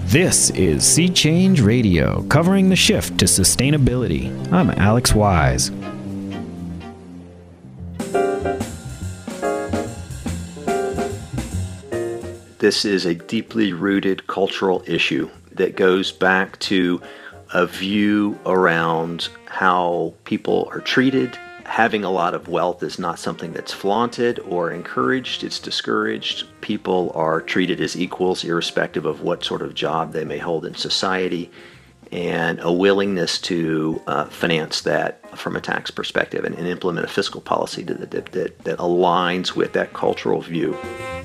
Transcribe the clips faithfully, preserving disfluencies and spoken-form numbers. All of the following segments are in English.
This is Sea Change Radio, covering the shift to sustainability. I'm Alex Wise. This is a deeply rooted cultural issue that goes back to a view around how people are treated. Having a lot of wealth is not something that's flaunted or encouraged, it's discouraged. People are treated as equals irrespective of what sort of job they may hold in society, and a willingness to uh, finance that from a tax perspective and, and implement a fiscal policy that, that, that, that aligns with that cultural view.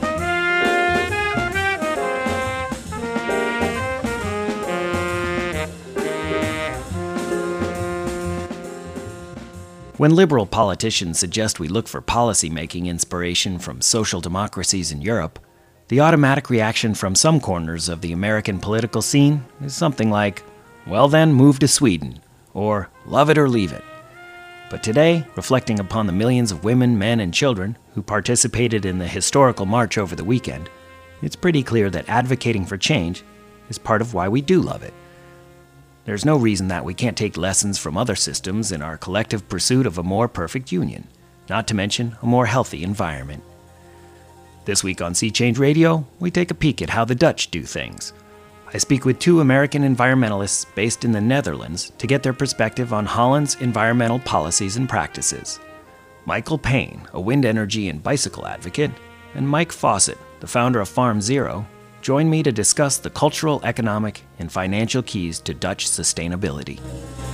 When liberal politicians suggest we look for policy-making inspiration from social democracies in Europe, the automatic reaction from some corners of the American political scene is something like, well then, move to Sweden, or love it or leave it. But today, reflecting upon the millions of women, men, and children who participated in the historical march over the weekend, it's pretty clear that advocating for change is part of why we do love it. There's no reason that we can't take lessons from other systems in our collective pursuit of a more perfect union, not to mention a more healthy environment. This week on Sea Change Radio, we take a peek at how the Dutch do things. I speak with two American environmentalists based in the Netherlands to get their perspective on Holland's environmental policies and practices. Michael Payne, a wind energy and bicycle advocate, and Mike Fawcett, the founder of Farm Zero, join me to discuss the cultural, economic, and financial keys to Dutch sustainability.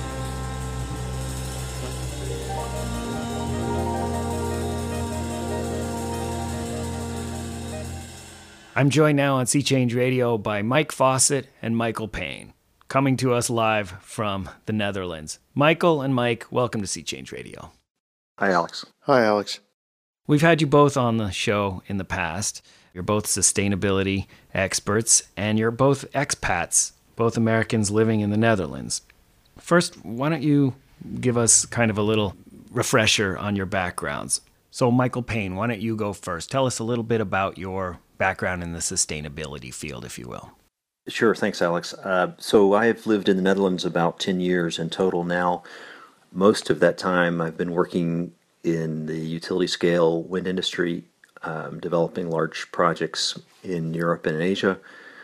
I'm joined now on Sea Change Radio by Mike Fawcett and Michael Payne, coming to us live from the Netherlands. Michael and Mike, welcome to Sea Change Radio. Hi, Alex. Hi, Alex. We've had you both on the show in the past. You're both sustainability experts, and you're both expats, both Americans living in the Netherlands. First, why don't you give us kind of a little refresher on your backgrounds? So, Michael Payne, why don't you go first? Tell us a little bit about your background in the sustainability field, if you will. Sure, thanks, Alex. Uh, so I have lived in the Netherlands about ten years in total now. Most of that time I've been working in the utility scale wind industry, Um, developing large projects in Europe and in Asia.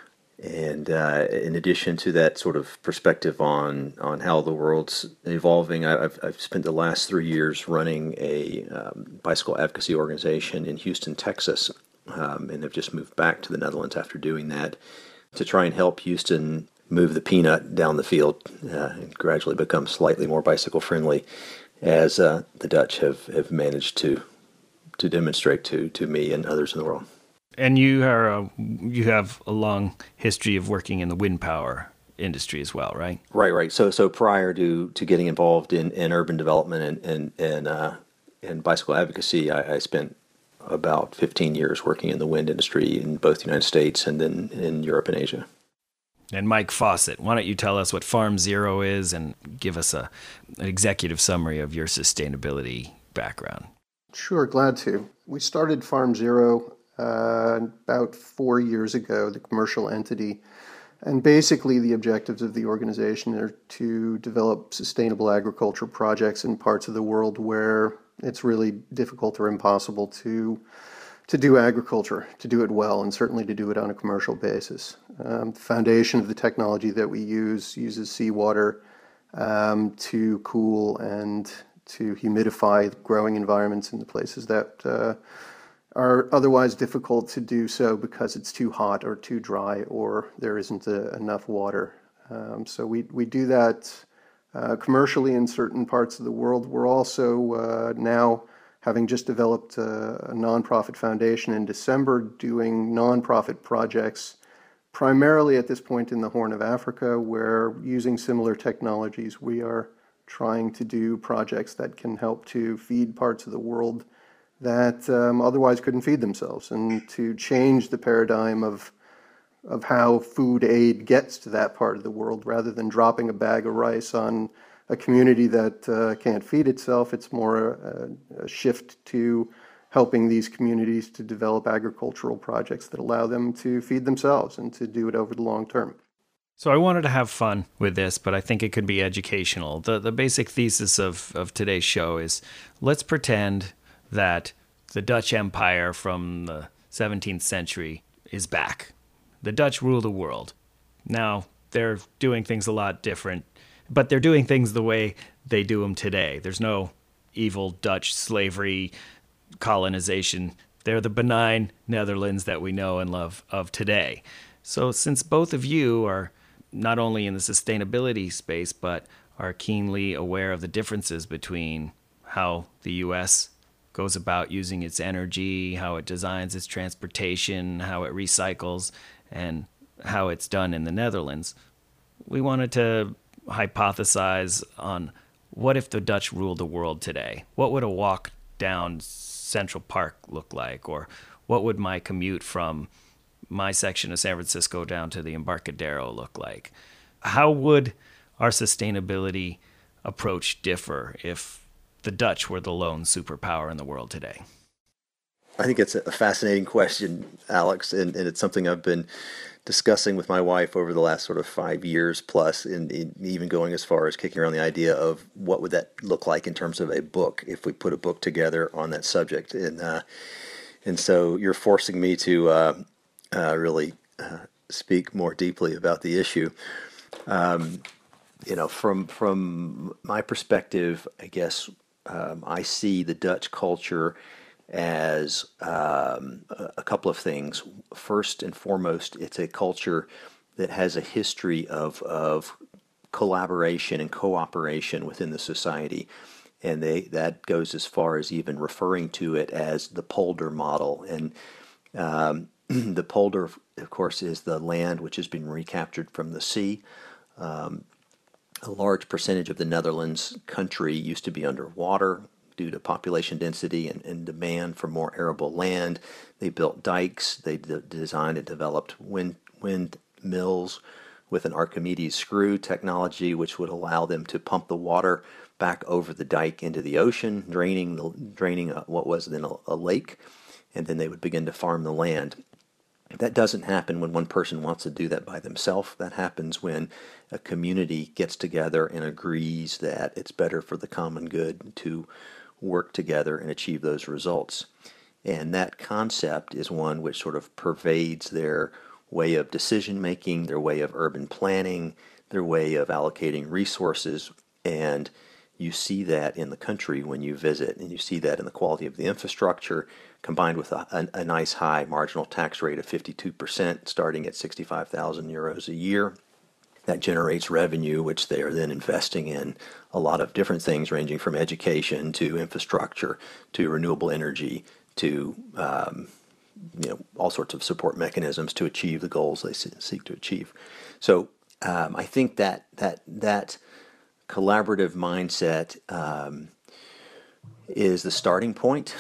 And uh, in addition to that sort of perspective on, on how the world's evolving, I, I've, I've spent the last three years running a um, bicycle advocacy organization in Houston, Texas, um, and have just moved back to the Netherlands after doing that to try and help Houston move the peanut down the field uh, and gradually become slightly more bicycle friendly, as uh, the Dutch have, have managed to to demonstrate to to me and others in the world. And you are a, you have a long history of working in the wind power industry as well, right? Right, right. So so prior to, to getting involved in, in urban development and and and, uh, and bicycle advocacy, I, I spent about fifteen years working in the wind industry in both the United States and then in Europe and Asia. And Mike Fawcett, why don't you tell us what Farm Zero is and give us a an executive summary of your sustainability background? Sure, glad to. We started Farm Zero uh, about four years ago, the commercial entity. And basically the objectives of the organization are to develop sustainable agriculture projects in parts of the world where it's really difficult or impossible to to do agriculture, to do it well, and certainly to do it on a commercial basis. Um, the foundation of the technology that we use uses seawater um, to cool and to humidify growing environments in the places that uh, are otherwise difficult to do so because it's too hot or too dry or there isn't a, enough water. Um, so we, we do that uh, commercially in certain parts of the world. We're also uh, now, having just developed a, a nonprofit foundation in December, doing nonprofit projects primarily at this point in the Horn of Africa, where using similar technologies we are trying to do projects that can help to feed parts of the world that um, otherwise couldn't feed themselves, and to change the paradigm of of how food aid gets to that part of the world. Rather than dropping a bag of rice on a community that uh, can't feed itself, it's more a, a shift to helping these communities to develop agricultural projects that allow them to feed themselves and to do it over the long term. So I wanted to have fun with this, but I think it could be educational. The the basic thesis of, of today's show is let's pretend that the Dutch Empire from the seventeenth century is back. The Dutch rule the world. Now, they're doing things a lot different, but they're doing things the way they do them today. There's no evil Dutch slavery colonization. They're the benign Netherlands that we know and love of today. So since both of you are not only in the sustainability space, but are keenly aware of the differences between how the U S goes about using its energy, how it designs its transportation, how it recycles, and how it's done in the Netherlands, we wanted to hypothesize on what if the Dutch ruled the world today? What would a walk down Central Park look like? Or what would my commute from my section of San Francisco down to the Embarcadero look like? How would our sustainability approach differ if the Dutch were the lone superpower in the world today? I think it's a fascinating question, Alex, and, and it's something I've been discussing with my wife over the last sort of five years plus, and, and even going as far as kicking around the idea of what would that look like in terms of a book if we put a book together on that subject. And uh, and so you're forcing me to uh, uh, really uh, speak more deeply about the issue. Um, you know, from from my perspective, I guess um, I see the Dutch culture as um, a couple of things. First and foremost, it's a culture that has a history of of collaboration and cooperation within the society, and they that goes as far as even referring to it as the polder model. And um, the polder, of course, is the land which has been recaptured from the sea. Um, a large percentage of the Netherlands country used to be underwater due to population density and, and demand for more arable land. They built dikes. They d- designed and developed wind windmills with an Archimedes screw technology, which would allow them to pump the water back over the dike into the ocean, draining the, draining a, what was then a, a lake, and then they would begin to farm the land. That doesn't happen when one person wants to do that by themselves. That happens when a community gets together and agrees that it's better for the common good to work together and achieve those results. And that concept is one which sort of pervades their way of decision making, their way of urban planning, their way of allocating resources. And you see that in the country when you visit, and you see that in the quality of the infrastructure, combined with a, a, a nice high marginal tax rate of fifty-two percent, starting at sixty-five thousand euros a year. That generates revenue, which they are then investing in a lot of different things, ranging from education to infrastructure to renewable energy to um, you know all sorts of support mechanisms to achieve the goals they seek to achieve. So um, I think that that that collaborative mindset um, is the starting point,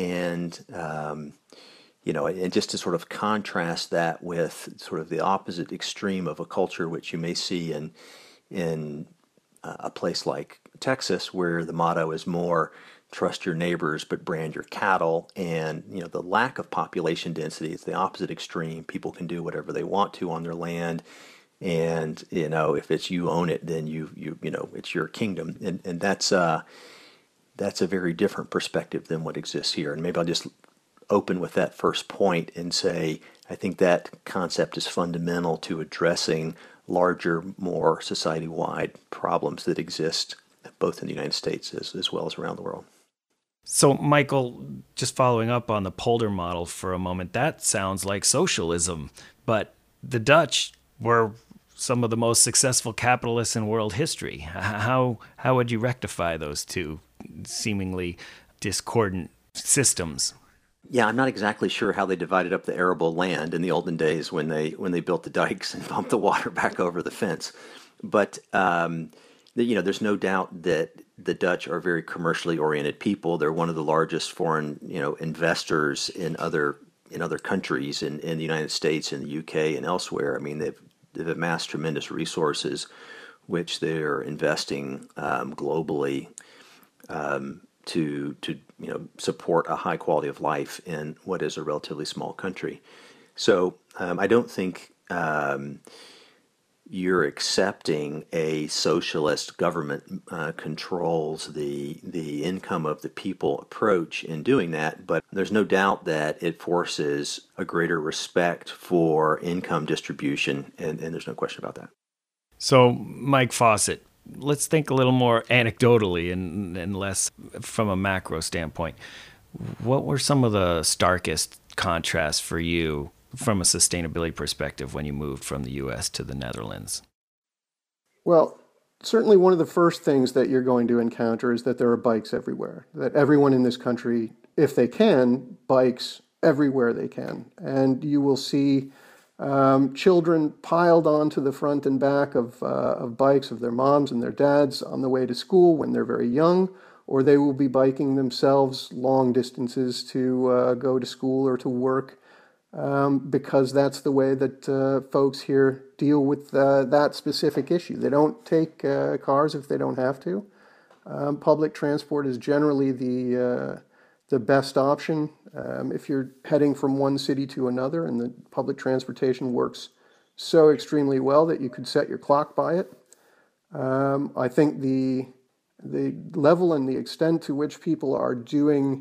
and um, you know, and just to sort of contrast that with sort of the opposite extreme of a culture which you may see in in a place like Texas, where the motto is more trust your neighbors but brand your cattle, and you know the lack of population density is the opposite extreme. People can do whatever they want to on their land, and you know if it's you own it, then you you you know it's your kingdom, and and that's uh that's a very different perspective than what exists here. And maybe I'll just open with that first point and say I think that concept is fundamental to addressing larger, more society-wide problems that exist both in the United States as, as well as around the world. So, Michael, just following up on the polder model for a moment, that sounds like socialism, but the Dutch were some of the most successful capitalists in world history. How how would you rectify those two seemingly discordant systems? Yeah, I'm not exactly sure how they divided up the arable land in the olden days when they when they built the dikes and pumped the water back over the fence. But um, the, you know, there's no doubt that the Dutch are very commercially oriented people. They're one of the largest foreign you know investors in other in other countries, in, in the United States, in the U K, and elsewhere. I mean, they've they've amassed tremendous resources, which they're investing um, globally. Um, to to you know support a high quality of life in what is a relatively small country. So um, I don't think um, you're accepting a socialist government uh, controls the the income of the people approach in doing that, but there's no doubt that it forces a greater respect for income distribution, and, and there's no question about that. So, Mike Fawcett, let's think a little more anecdotally and, and less from a macro standpoint. What were some of the starkest contrasts for you from a sustainability perspective when you moved from the U S to the Netherlands? Well, certainly one of the first things that you're going to encounter is that there are bikes everywhere, that everyone in this country, if they can, bikes everywhere they can. And you will see um, children piled onto the front and back of, uh, of bikes of their moms and their dads on the way to school when they're very young, or they will be biking themselves long distances to uh, go to school or to work. Um, because that's the way that uh, folks here deal with uh, that specific issue. They don't take uh, cars if they don't have to. Um, public transport is generally the uh, the best option um, if you're heading from one city to another, and the public transportation works so extremely well that you could set your clock by it. Um, I think the the level and the extent to which people are doing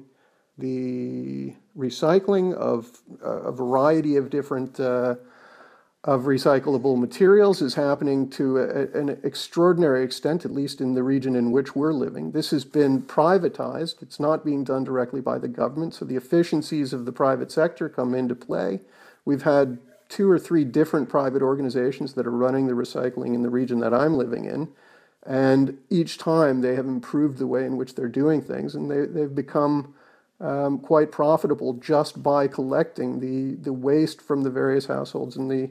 the recycling of a variety of different uh, of recyclable materials is happening to a, an extraordinary extent, at least in the region in which we're living. This has been privatized. It's not being done directly by the government, so the efficiencies of the private sector come into play. We've had two or three different private organizations that are running the recycling in the region that I'm living in, and each time they have improved the way in which they're doing things, and they, they've become Um, quite profitable just by collecting the, the waste from the various households in the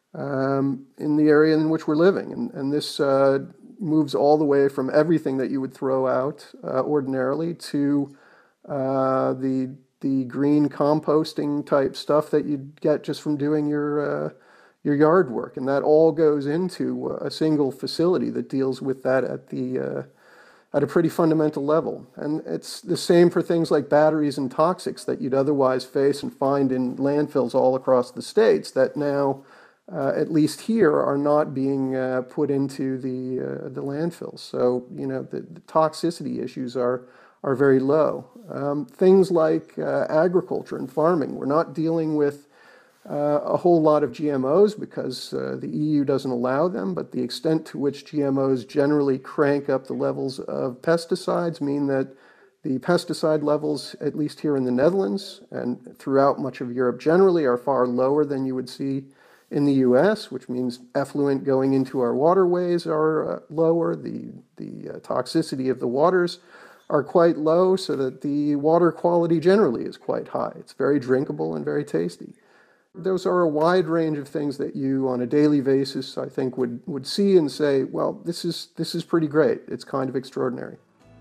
um, in the area in which we're living. And, and this uh, moves all the way from everything that you would throw out uh, ordinarily to uh, the the green composting type stuff that you'd get just from doing your uh, your yard work. And that all goes into a single facility that deals with that at the uh, at a pretty fundamental level. And it's the same for things like batteries and toxics that you'd otherwise face and find in landfills all across the states that now, uh, at least here, are not being uh, put into the uh, the landfills. So, you know, the, the toxicity issues are, are very low. Um, things like uh, agriculture and farming, we're not dealing with Uh, a whole lot of G M Os because uh, the E U doesn't allow them, but the extent to which G M Os generally crank up the levels of pesticides mean that the pesticide levels, at least here in the Netherlands and throughout much of Europe generally, are far lower than you would see in the U S, which means effluent going into our waterways are uh, lower. The, the uh, toxicity of the waters are quite low, so that the water quality generally is quite high. It's very drinkable and very tasty. Those are a wide range of things that you, on a daily basis, I think would, would see and say, well, this is this is pretty great. It's kind of extraordinary.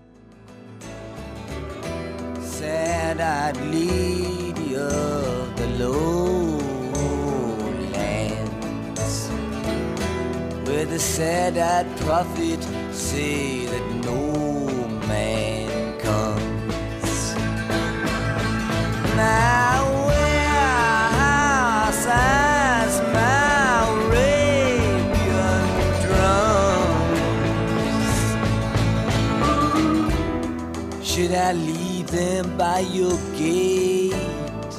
Sad-eyed lady of the lowlands, where the sad-eyed prophet say that no man comes. Now as my Arabian drums, should I leave them by your gate?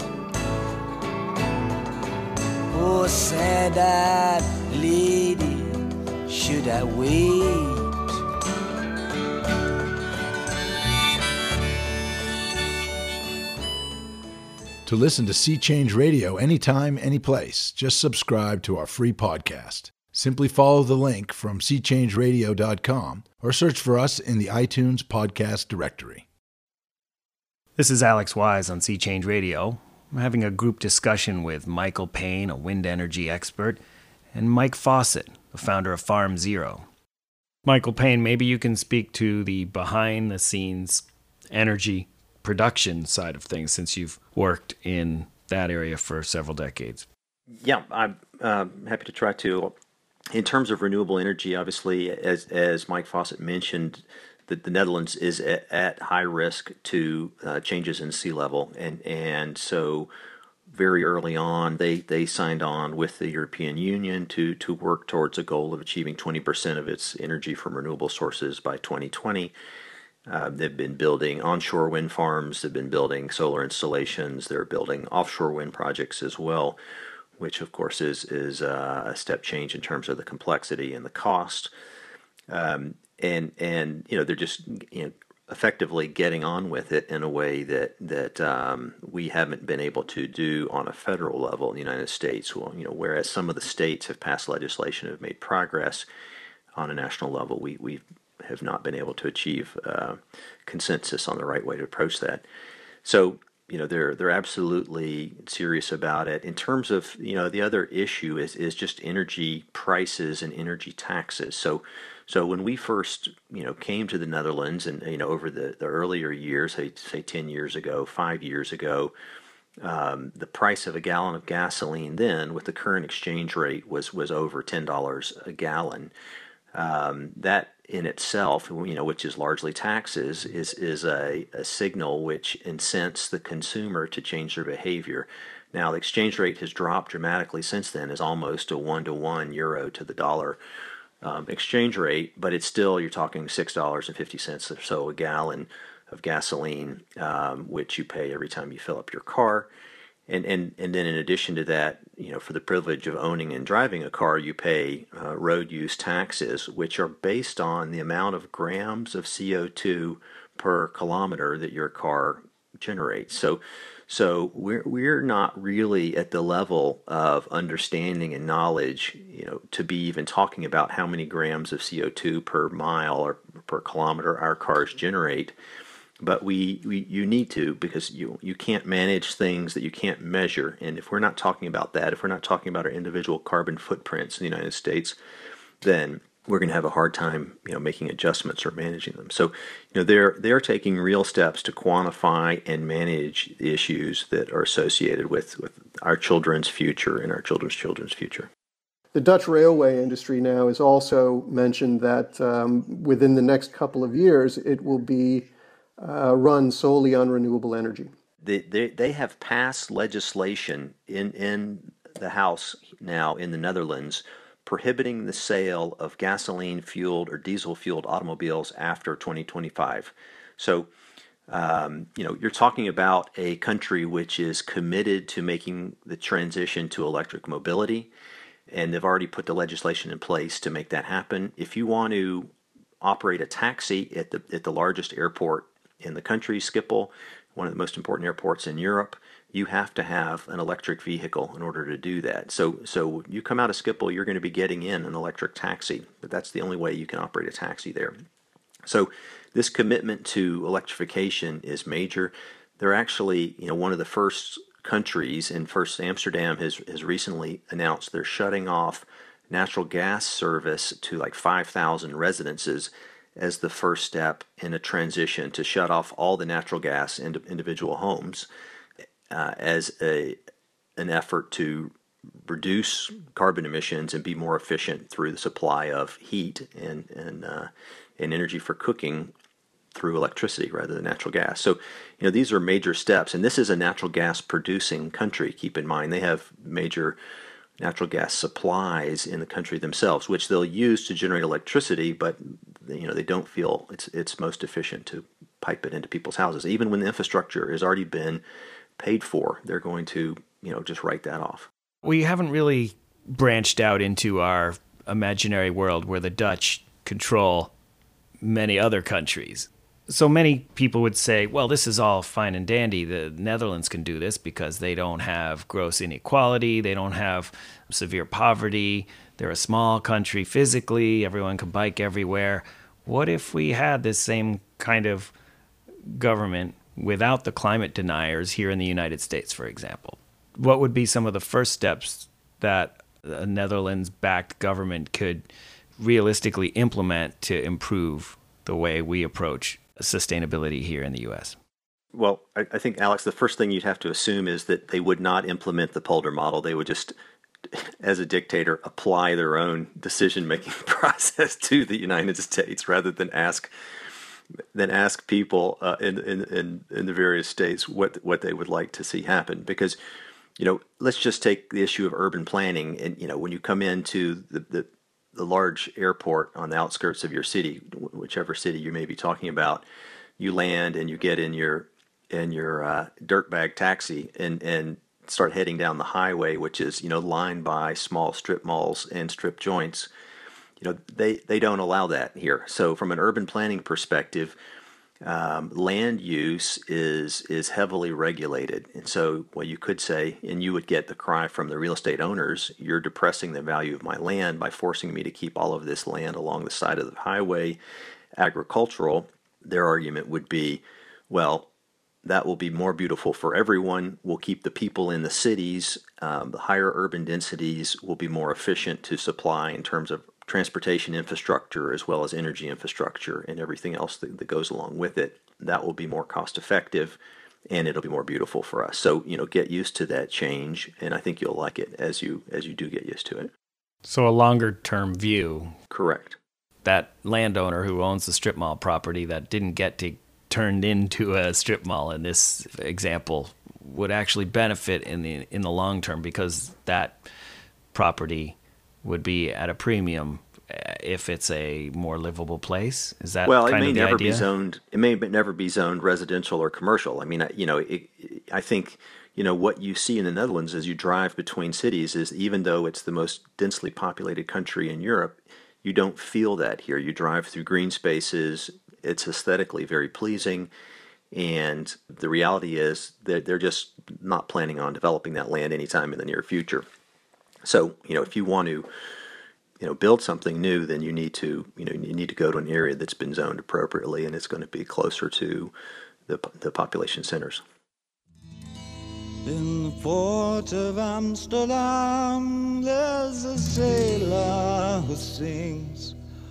Oh, sad-eyed lady, should I wait? To listen to Sea Change Radio anytime, anyplace, just subscribe to our free podcast. Simply follow the link from sea change radio dot com or search for us in the iTunes podcast directory. This is Alex Wise on Sea Change Radio. I'm having a group discussion with Michael Payne, a wind energy expert, and Mike Fawcett, the founder of Farm Zero. Michael Payne, maybe you can speak to the behind-the-scenes energy production side of things, since you've worked in that area for several decades. Yeah, I'm uh, happy to try to. In terms of renewable energy, obviously, as as Mike Fawcett mentioned, that the Netherlands is at, at high risk to uh, changes in sea level, and and so very early on, they, they signed on with the European Union to, to work towards a goal of achieving twenty percent of its energy from renewable sources by twenty twenty. Uh, they've been building onshore wind farms, they've been building solar installations, they're building offshore wind projects as well, which of course is, is uh, a step change in terms of the complexity and the cost. Um, and, and, you know, they're just, you know, effectively getting on with it in a way that that um, we haven't been able to do on a federal level in the United States. Well, you know, whereas some of the states have passed legislation, have made progress on a national level, we we have not been able to achieve uh, consensus on the right way to approach that. So, you know, they're they're absolutely serious about it. In terms of, you know, the other issue is is just energy prices and energy taxes. So. So when we first, you know, came to the Netherlands, and you know, over the, the earlier years, say, say ten years ago, five years ago, um, the price of a gallon of gasoline then, with the current exchange rate, was was over ten dollars a gallon. Um, that in itself, you know, which is largely taxes, is is a, a signal which incents the consumer to change their behavior. Now, the exchange rate has dropped dramatically since then, is almost a one to one euro to the dollar. Um, exchange rate, but it's still, you're talking six dollars and fifty cents or so a gallon of gasoline, um, which you pay every time you fill up your car. And, and and then in addition to that, you know, for the privilege of owning and driving a car, you pay uh, road use taxes, which are based on the amount of grams of C O two per kilometer that your car generates. So So we're we're not really at the level of understanding and knowledge, you know, to be even talking about how many grams of C O two per mile or per kilometer our cars generate. But we, we you need to, because you you can't manage things that you can't measure. And if we're not talking about that, if we're not talking about our individual carbon footprints in the United States, then we're going to have a hard time, you know, making adjustments or managing them. So, you know, they're they're taking real steps to quantify and manage the issues that are associated with, with our children's future and our children's children's future. The Dutch railway industry now has also mentioned that um, within the next couple of years, it will be uh, run solely on renewable energy. They, they they have passed legislation in in the House now in the Netherlands prohibiting the sale of gasoline-fueled or diesel-fueled automobiles after twenty twenty-five. So, um, you know, you're talking about a country which is committed to making the transition to electric mobility, and they've already put the legislation in place to make that happen. If you want to operate a taxi at the at the largest airport in the country, Schiphol, one of the most important airports in Europe, you have to have an electric vehicle in order to do that. So so you come out of Schiphol, you're going to be getting in an electric taxi, but that's the only way you can operate a taxi there. So this commitment to electrification is major. They're actually, you know, one of the first countries, and first Amsterdam has, has recently announced they're shutting off natural gas service to like five thousand residences as the first step in a transition to shut off all the natural gas into individual homes. Uh, as a an effort to reduce carbon emissions and be more efficient through the supply of heat and and uh, and energy for cooking through electricity rather than natural gas. So, you know, these are major steps, and this is a natural gas producing country. Keep in mind, they have major natural gas supplies in the country themselves, which they'll use to generate electricity, but you know they don't feel it's it's most efficient to pipe it into people's houses, even when the infrastructure has already been paid for. They're going to, you know, just write that off. We haven't really branched out into our imaginary world where the Dutch control many other countries. So many people would say, well, this is all fine and dandy. The Netherlands can do this because they don't have gross inequality. They don't have severe poverty. They're a small country physically. Everyone can bike everywhere. What if we had this same kind of government without the climate deniers here in the United States, for example? What would be some of the first steps that a Netherlands-backed government could realistically implement to improve the way we approach sustainability here in the U S? Well, I, I think, Alex, the first thing you'd have to assume is that they would not implement the Polder model. They would just, as a dictator, apply their own decision-making process to the United States rather than ask than ask people uh, in, in in in the various states what what they would like to see happen. Because you know, let's just take the issue of urban planning. And, you know, when you come into the, the, the large airport on the outskirts of your city, whichever city you may be talking about, you land and you get in your in your uh, dirtbag taxi and, and start heading down the highway, which is, you know, lined by small strip malls and strip joints. You know, they, they don't allow that here. So from an urban planning perspective, um, land use is is heavily regulated. And so what you could say, and you would get the cry from the real estate owners, you're depressing the value of my land by forcing me to keep all of this land along the side of the highway agricultural. Their argument would be, well, that will be more beautiful for everyone. We'll keep the people in the cities. Um, the higher urban densities will be more efficient to supply in terms of transportation infrastructure as well as energy infrastructure and everything else that, that goes along with it. That will be more cost effective and it'll be more beautiful for us. So, you know, get used to that change, and I think you'll like it as you as you do get used to it. So a longer term view. Correct. That landowner who owns the strip mall property that didn't get to turned into a strip mall in this example would actually benefit in the in the long term, because that property would be at a premium if it's a more livable place. Is that well? It kind may of the never idea? be zoned. It may never be zoned residential or commercial. I mean, I- you know, it, I think you know what you see in the Netherlands as you drive between cities is, even though it's the most densely populated country in Europe, you don't feel that here. You drive through green spaces. It's aesthetically very pleasing, and the reality is that they're just not planning on developing that land anytime in the near future. So, you know, if you want to, you know, build something new, then you need to, you know, you need to go to an area that's been zoned appropriately, and it's going to be closer to the the population centers. In the port of Amsterdam, there's a sailor who sings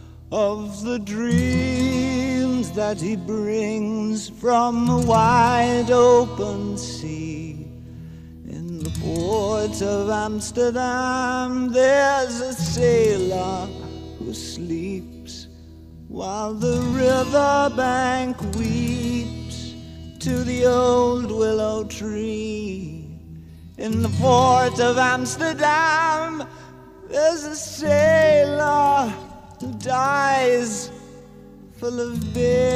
of the dreams that he brings from the wide open sea. In the port of Amsterdam, there's a sailor who sleeps while the riverbank weeps to the old willow tree. In the port of Amsterdam, there's a sailor who dies, full of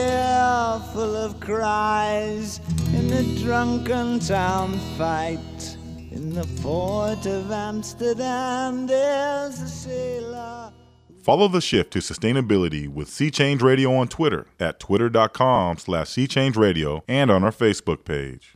beer, full of cries, in a drunken town fight. In the port of Amsterdam, there's a sailor. Follow the shift to sustainability with Sea Change Radio on Twitter at twitter.com slash Sea Change Radio and on our Facebook page.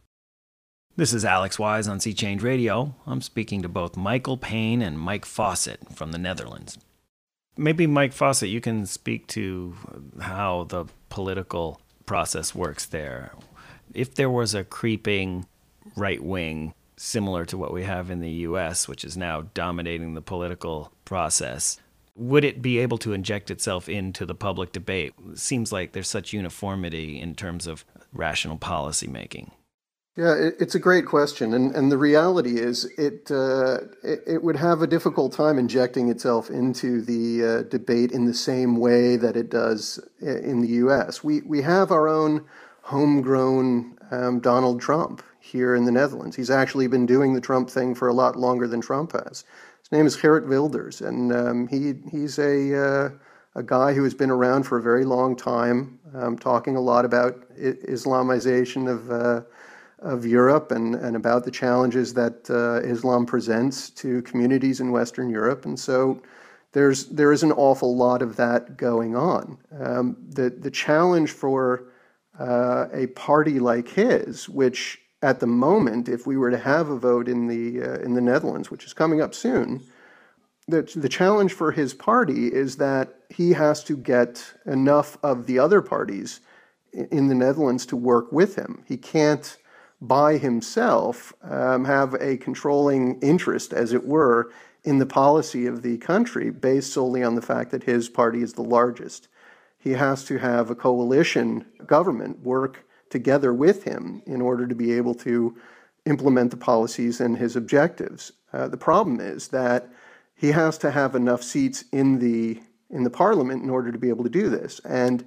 This is Alex Wise on Sea Change Radio. I'm speaking to both Michael Payne and Mike Fawcett from the Netherlands. Maybe, Mike Fawcett, you can speak to how the political process works there. If there was a creeping right wing similar to what we have in the U S, which is now dominating the political process, would it be able to inject itself into the public debate? It seems like there's such uniformity in terms of rational policy making. Yeah, it, it's a great question, and, and the reality is it, uh, it it would have a difficult time injecting itself into the uh, debate in the same way that it does in the U S. We we have our own homegrown um, Donald Trump here in the Netherlands. He's actually been doing the Trump thing for a lot longer than Trump has. His name is Geert Wilders, and um, he he's a uh, a guy who has been around for a very long time, um, talking a lot about Islamization of uh, of Europe and, and about the challenges that uh, Islam presents to communities in Western Europe. And so there's there is an awful lot of that going on. Um, the the challenge for uh, a party like his, which at the moment, if we were to have a vote in the uh, in the Netherlands, which is coming up soon, the the challenge for his party is that he has to get enough of the other parties in the Netherlands to work with him. He can't by himself um, have a controlling interest, as it were, in the policy of the country based solely on the fact that his party is the largest. He has to have a coalition government work together with him in order to be able to implement the policies and his objectives. Uh, the problem is that he has to have enough seats in the in the parliament in order to be able to do this. And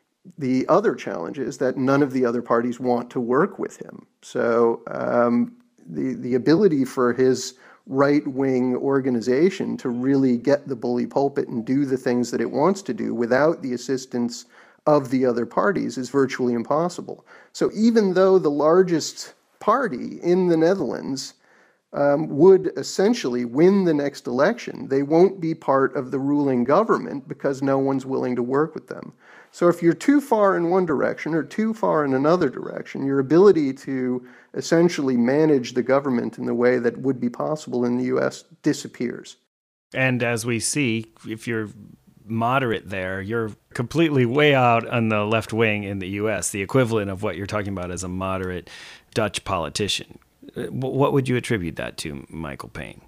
the other challenge is that none of the other parties want to work with him. So um, the, the ability for his right-wing organization to really get the bully pulpit and do the things that it wants to do without the assistance of the other parties is virtually impossible. So even though the largest party in the Netherlands um, would essentially win the next election, they won't be part of the ruling government because no one's willing to work with them. So if you're too far in one direction or too far in another direction, your ability to essentially manage the government in the way that would be possible in the U S disappears. And as we see, if you're moderate there, you're completely way out on the left wing in the U S, the equivalent of what you're talking about as a moderate Dutch politician. What would you attribute that to, Michael Payne?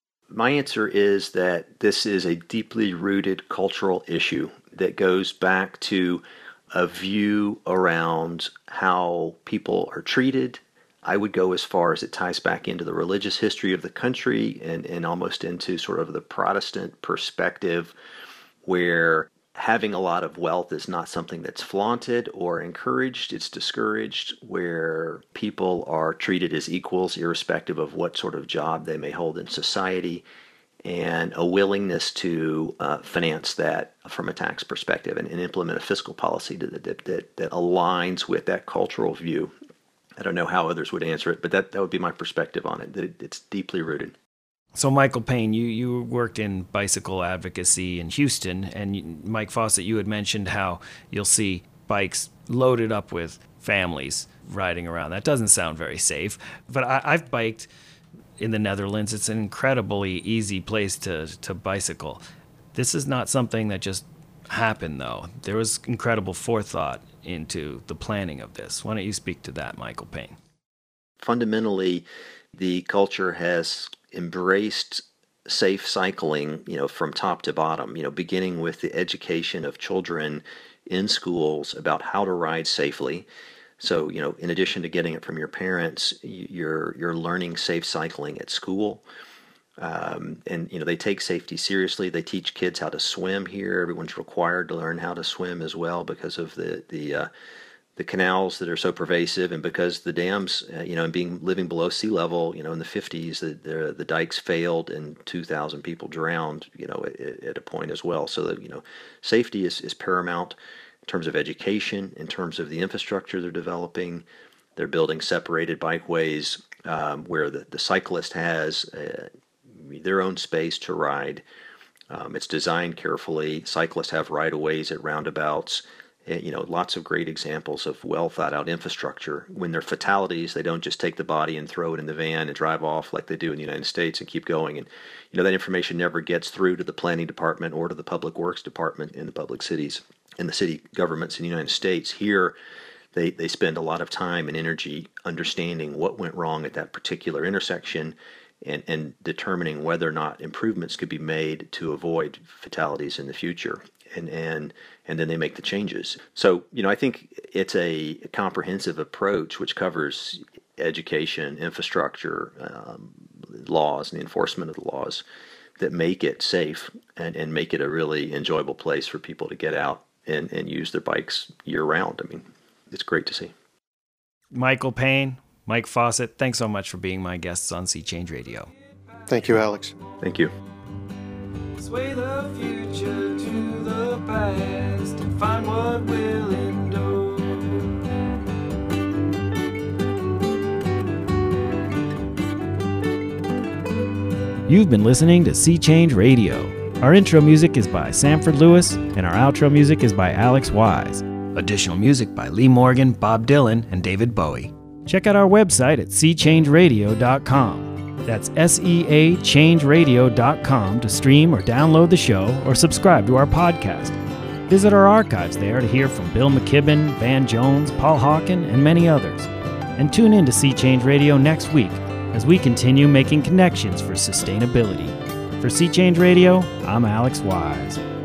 My answer is that this is a deeply rooted cultural issue that goes back to a view around how people are treated. I would go as far as it ties back into the religious history of the country and, and almost into sort of the Protestant perspective, where having a lot of wealth is not something that's flaunted or encouraged, it's discouraged, where people are treated as equals irrespective of what sort of job they may hold in society, and a willingness to uh, finance that from a tax perspective and, and implement a fiscal policy that, that, that, that aligns with that cultural view. I don't know how others would answer it, but that, that would be my perspective on it, that it, it's deeply rooted. So, Michael Payne, you, you worked in bicycle advocacy in Houston, and you, Mike Fawcett, you had mentioned how you'll see bikes loaded up with families riding around. That doesn't sound very safe, but I, I've biked in the Netherlands. It's an incredibly easy place to, to bicycle. This is not something that just happened, though. There was incredible forethought into the planning of this. Why don't you speak to that, Michael Payne? Fundamentally, the culture has embraced safe cycling, you know, from top to bottom, you know, beginning with the education of children in schools about how to ride safely. So, you know, in addition to getting it from your parents, you're you're learning safe cycling at school. Um, and, you know, they take safety seriously. They teach kids how to swim here. Everyone's required to learn how to swim as well because of the the uh, the canals that are so pervasive, and because the dams, uh, you know, and being living below sea level, you know, in the fifties, the the, the dikes failed and two thousand people drowned, you know, at, at a point as well. So that, you know, safety is, is paramount in terms of education, in terms of the infrastructure they're developing. They're building separated bikeways um, where the, the cyclist has uh, their own space to ride. Um, it's designed carefully. Cyclists have right-of-ways at roundabouts. You know, lots of great examples of well thought out infrastructure. When there are fatalities, they don't just take the body and throw it in the van and drive off like they do in the United States and keep going. And, you know, that information never gets through to the planning department or to the public works department in the public cities and the city governments in the United States. Here, they, they spend a lot of time and energy understanding what went wrong at that particular intersection and, and determining whether or not improvements could be made to avoid fatalities in the future. And, and and then they make the changes. So, you know, I think it's a comprehensive approach which covers education, infrastructure, um, laws, and the enforcement of the laws that make it safe and, and make it a really enjoyable place for people to get out and, and use their bikes year-round. I mean, it's great to see. Michael Payne, Mike Fawcett, thanks so much for being my guests on Sea Change Radio. Thank you, Alex. Thank you. Sway the future to the past and find what will endure. You've been listening to Sea Change Radio. Our intro music is by Sanford Lewis, and our outro music is by Alex Wise. Additional music by Lee Morgan, Bob Dylan, and David Bowie. Check out our website at sea change radio dot com. That's S E A change radio dot com to stream or download the show or subscribe to our podcast. Visit our archives there to hear from Bill McKibben, Van Jones, Paul Hawken, and many others. And tune in to Sea Change Radio next week as we continue making connections for sustainability. For Sea Change Radio, I'm Alex Wise.